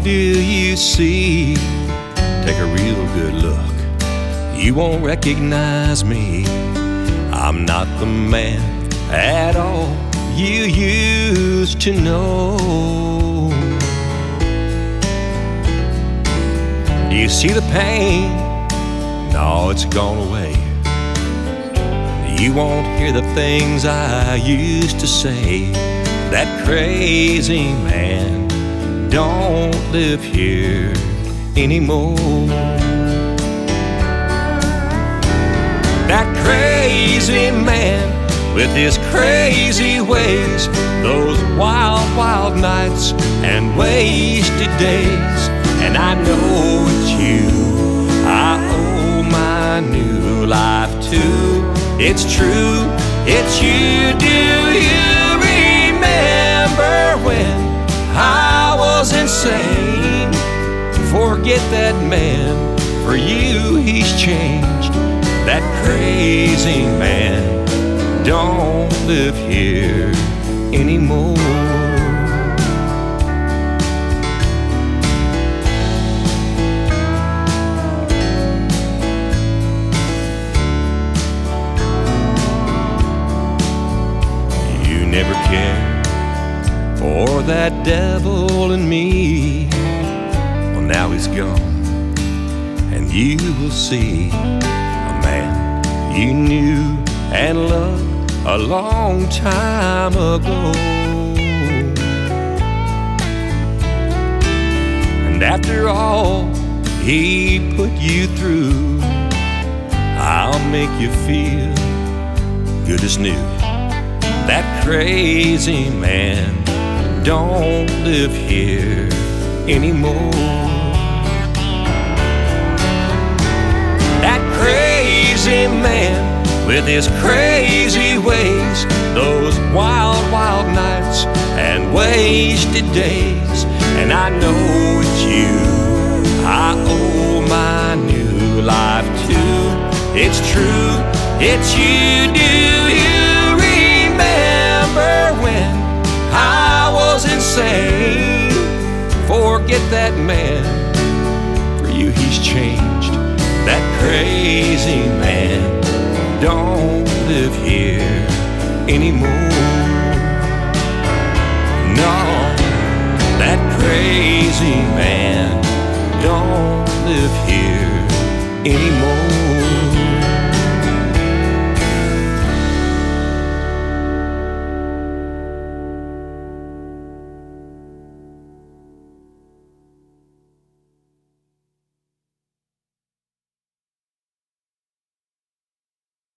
do you see? Take a real good look. You won't recognize me. I'm not the man at all you used to know. Do you see the pain? No, it's gone away. You won't hear the things I used to say. That crazy man don't live here anymore. That crazy man with his crazy ways, those wild, wild nights and wasted days. And I know it's you I owe my new life to. It's true, it's you. Do you remember when I was insane? Forget that man, for you he's changed. That crazy man don't live here anymore. You never cared for that devil in me. Well, now he's gone, and you will see you knew and loved a long time ago. And after all he put you through, I'll make you feel good as new. That crazy man don't live here anymore. That crazy man with his crazy ways, those wild, wild nights and wasted days. And I know it's you I owe my new life to. It's true, it's you. Do you remember when I was insane? Forget that man, for you he's changed. That crazy man don't live here anymore. No, that crazy man